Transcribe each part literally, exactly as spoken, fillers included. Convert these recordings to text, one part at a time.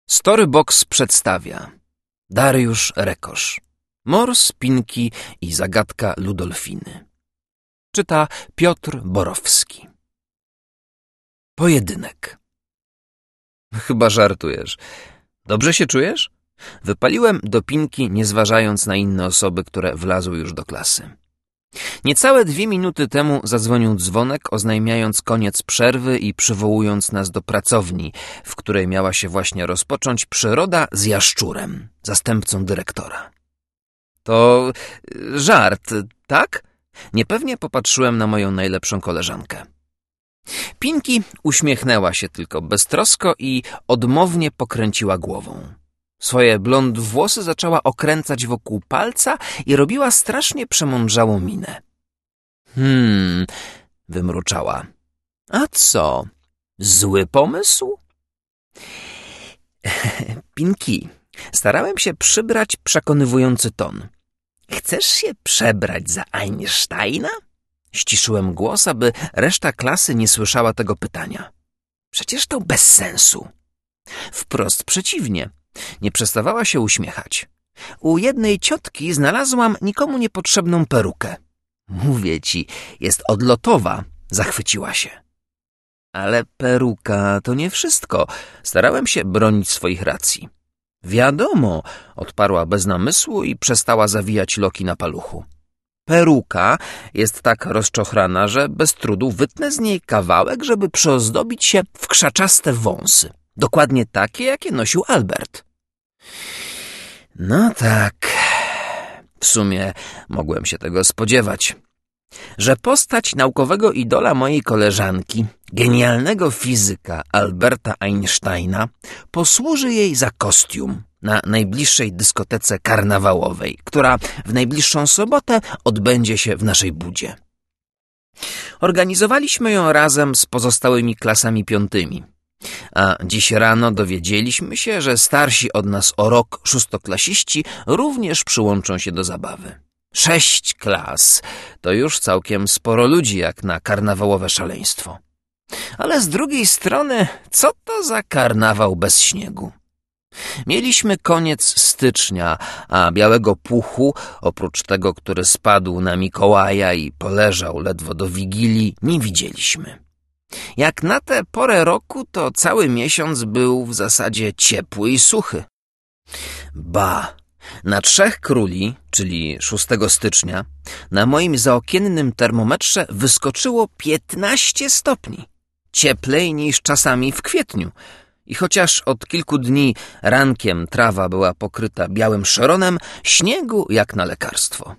Storybox przedstawia Dariusz Rekosz, Mors, Pinki i zagadka Ludolfiny. Czyta Piotr Borowski. Pojedynek. Chyba żartujesz. Dobrze się czujesz? Wypaliłem do Pinki, nie zważając na inne osoby, które wlazły już do klasy. Niecałe dwie minuty temu zadzwonił dzwonek, oznajmiając koniec przerwy i przywołując nas do pracowni, w której miała się właśnie rozpocząć przyroda z jaszczurem, zastępcą dyrektora. To żart, tak? Niepewnie popatrzyłem na moją najlepszą koleżankę. Pinki uśmiechnęła się tylko beztrosko i odmownie pokręciła głową. Swoje blond włosy zaczęła okręcać wokół palca i robiła strasznie przemądrzałą minę. Hmm, wymruczała. A co? Zły pomysł? Pinki, starałem się przybrać przekonywujący ton. Chcesz się przebrać za Einsteina? Ściszyłem głos, aby reszta klasy nie słyszała tego pytania. Przecież to bez sensu. Wprost przeciwnie. Nie przestawała się uśmiechać. U jednej ciotki znalazłam nikomu niepotrzebną perukę. Mówię ci, jest odlotowa, zachwyciła się. Ale peruka to nie wszystko. Starałem się bronić swoich racji. Wiadomo, odparła bez namysłu i przestała zawijać loki na paluchu. Peruka jest tak rozczochrana, że bez trudu wytnę z niej kawałek, żeby przyozdobić się w krzaczaste wąsy. Dokładnie takie, jakie nosił Albert. No tak, w sumie mogłem się tego spodziewać. Że postać naukowego idola mojej koleżanki, genialnego fizyka Alberta Einsteina, posłuży jej za kostium na najbliższej dyskotece karnawałowej, która w najbliższą sobotę odbędzie się w naszej budzie. Organizowaliśmy ją razem z pozostałymi klasami piątymi. A dziś rano dowiedzieliśmy się, że starsi od nas o rok szóstoklasiści również przyłączą się do zabawy. Sześć klas to już całkiem sporo ludzi jak na karnawałowe szaleństwo. Ale z drugiej strony, co to za karnawał bez śniegu? Mieliśmy koniec stycznia, a białego puchu, oprócz tego, który spadł na Mikołaja i poleżał ledwo do Wigilii, nie widzieliśmy. Jak na tę porę roku, to cały miesiąc był w zasadzie ciepły i suchy. Ba, na Trzech Króli, czyli szóstego stycznia, na moim zaokiennym termometrze wyskoczyło piętnaście stopni. Cieplej niż czasami w kwietniu. I chociaż od kilku dni rankiem trawa była pokryta białym szoronem, śniegu jak na lekarstwo.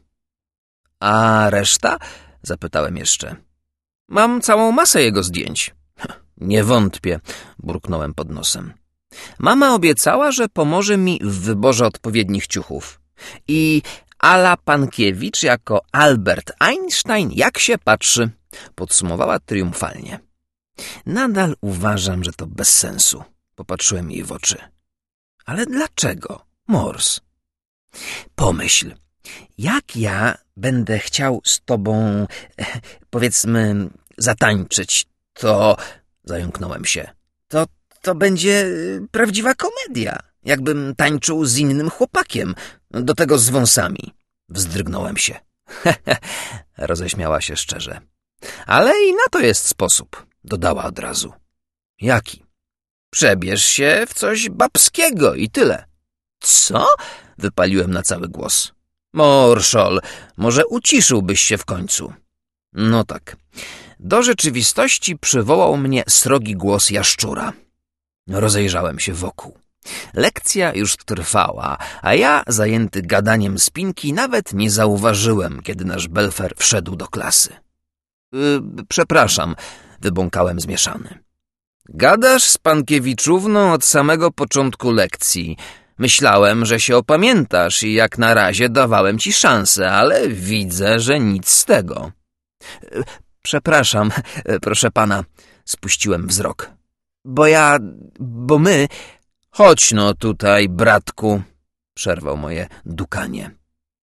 A reszta? Zapytałem jeszcze. Mam całą masę jego zdjęć. Nie wątpię, burknąłem pod nosem. Mama obiecała, że pomoże mi w wyborze odpowiednich ciuchów. I Ala Pankiewicz jako Albert Einstein jak się patrzy, podsumowała triumfalnie. Nadal uważam, że to bez sensu. Popatrzyłem jej w oczy. Ale dlaczego, Mors? Pomyśl, jak ja będę chciał z tobą, powiedzmy, zatańczyć, to... Zająknąłem się. To, to będzie prawdziwa komedia. Jakbym tańczył z innym chłopakiem, do tego z wąsami. Wzdrygnąłem się. Roześmiała się szczerze. Ale i na to jest sposób, dodała od razu. Jaki? Przebierz się w coś babskiego i tyle. Co? Wypaliłem na cały głos. Morszol, może uciszyłbyś się w końcu. No tak. Do rzeczywistości przywołał mnie srogi głos jaszczura. Rozejrzałem się wokół. Lekcja już trwała, a ja, zajęty gadaniem z Pinki, nawet nie zauważyłem, kiedy nasz belfer wszedł do klasy. Yy, przepraszam, wybąkałem zmieszany. Gadasz z Pankiewiczówną od samego początku lekcji. Myślałem, że się opamiętasz i jak na razie dawałem ci szansę, ale widzę, że nic z tego. Przepraszam, proszę pana, spuściłem wzrok. Bo ja, bo my... Chodź no tutaj, bratku, przerwał moje dukanie.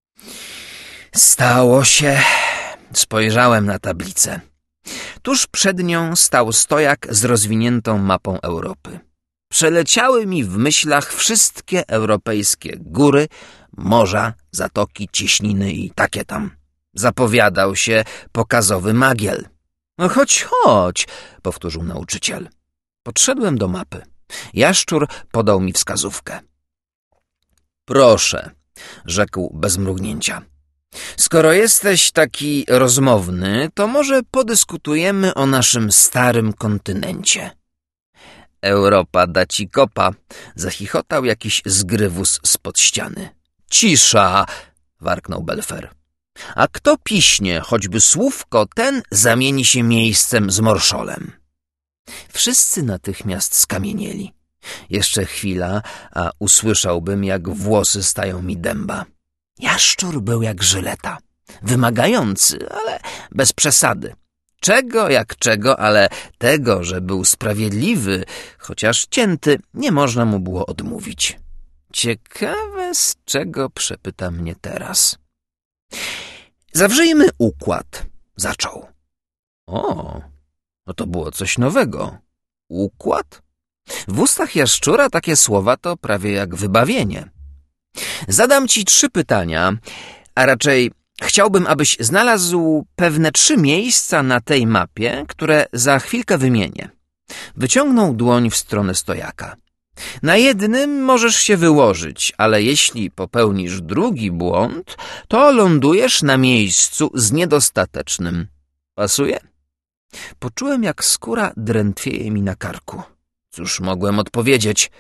Stało się... Spojrzałem na tablicę. Tuż przed nią stał stojak z rozwiniętą mapą Europy. Przeleciały mi w myślach wszystkie europejskie góry, morza, zatoki, cieśniny i takie tam. Zapowiadał się pokazowy magiel. No chodź, chodź, powtórzył nauczyciel. Podszedłem do mapy. Jaszczur podał mi wskazówkę. Proszę, rzekł bez mrugnięcia. Skoro jesteś taki rozmowny, to może podyskutujemy o naszym starym kontynencie. Europa da ci kopa, zachichotał jakiś zgrywus spod ściany. Cisza, warknął Belfer. A kto piśnie choćby słówko, ten zamieni się miejscem z Morszolem. Wszyscy natychmiast skamienieli. Jeszcze chwila, a usłyszałbym, jak włosy stają mi dęba. Jaszczur był jak żyleta. Wymagający, ale bez przesady. Czego jak czego, ale tego, że był sprawiedliwy, chociaż cięty, nie można mu było odmówić. Ciekawe, z czego przepyta mnie teraz. Zawrzyjmy układ, zaczął. O, no to było coś nowego. Układ? W ustach Jaszczura takie słowa to prawie jak wybawienie. Zadam ci trzy pytania, a raczej chciałbym, abyś znalazł pewne trzy miejsca na tej mapie, które za chwilkę wymienię. Wyciągnął dłoń w stronę stojaka. Na jednym możesz się wyłożyć, ale jeśli popełnisz drugi błąd, to lądujesz na miejscu z niedostatecznym. Pasuje? Poczułem, jak skóra drętwieje mi na karku. Cóż mogłem odpowiedzieć?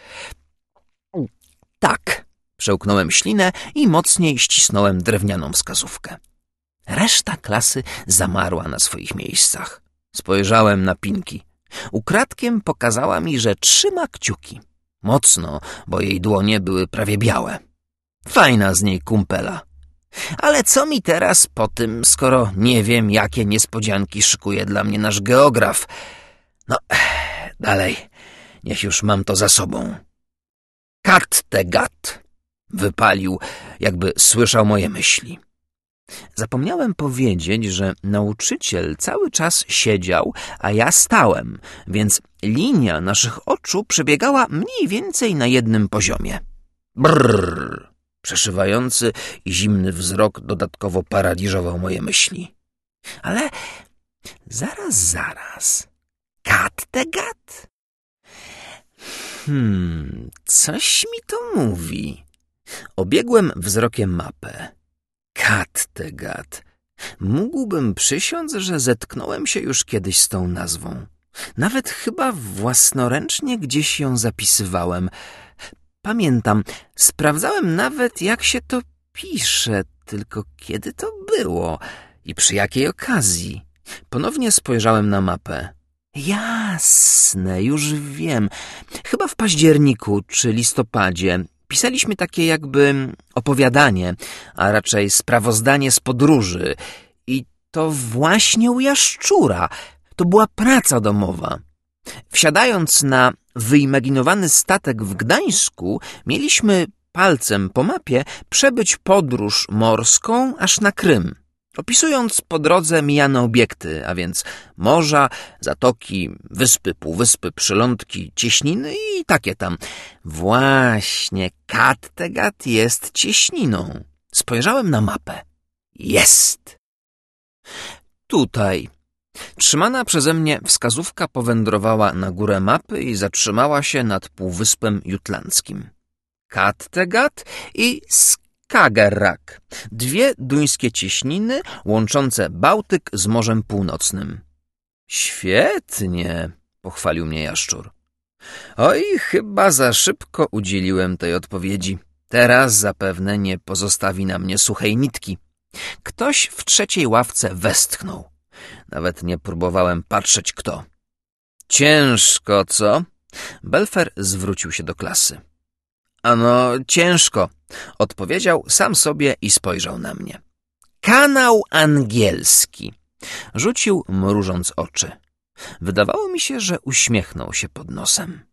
Tak, przełknąłem ślinę i mocniej ścisnąłem drewnianą wskazówkę. Reszta klasy zamarła na swoich miejscach. Spojrzałem na Pinki. Ukradkiem pokazała mi, że trzyma kciuki. Mocno, bo jej dłonie były prawie białe. Fajna z niej kumpela. Ale co mi teraz po tym, skoro nie wiem, jakie niespodzianki szykuje dla mnie nasz geograf? No, dalej, niech już mam to za sobą. Kattegat, wypalił, jakby słyszał moje myśli. Zapomniałem powiedzieć, że nauczyciel cały czas siedział, a ja stałem, więc linia naszych oczu przebiegała mniej więcej na jednym poziomie. Brrr! Przeszywający i zimny wzrok dodatkowo paraliżował moje myśli. Ale zaraz, zaraz. Kattegat? Hmm, coś mi to mówi. Obiegłem wzrokiem mapę. Kattegat. Mógłbym przysiąc, że zetknąłem się już kiedyś z tą nazwą. Nawet chyba własnoręcznie gdzieś ją zapisywałem. Pamiętam, sprawdzałem nawet, jak się to pisze, tylko kiedy to było i przy jakiej okazji. Ponownie spojrzałem na mapę. Jasne, już wiem. Chyba w październiku czy listopadzie pisaliśmy takie jakby opowiadanie, a raczej sprawozdanie z podróży. I to właśnie u Jaszczura. To była praca domowa. Wsiadając na wyimaginowany statek w Gdańsku, mieliśmy palcem po mapie przebyć podróż morską aż na Krym, opisując po drodze mijane obiekty, a więc morza, zatoki, wyspy, półwyspy, przylądki, cieśniny i takie tam. Właśnie, Kattegat jest cieśniną. Spojrzałem na mapę. Jest! Tutaj. Trzymana przeze mnie wskazówka powędrowała na górę mapy i zatrzymała się nad Półwyspem Jutlandzkim. Kattegat i Skagerrak. Dwie duńskie cieśniny łączące Bałtyk z Morzem Północnym. Świetnie, pochwalił mnie Jaszczur. Oj, chyba za szybko udzieliłem tej odpowiedzi. Teraz zapewne nie pozostawi na mnie suchej nitki. Ktoś w trzeciej ławce westchnął. Nawet nie próbowałem patrzeć, kto. Ciężko, co? Belfer zwrócił się do klasy. Ano, ciężko, odpowiedział sam sobie i spojrzał na mnie. Kanał angielski, rzucił, mrużąc oczy. Wydawało mi się, że uśmiechnął się pod nosem.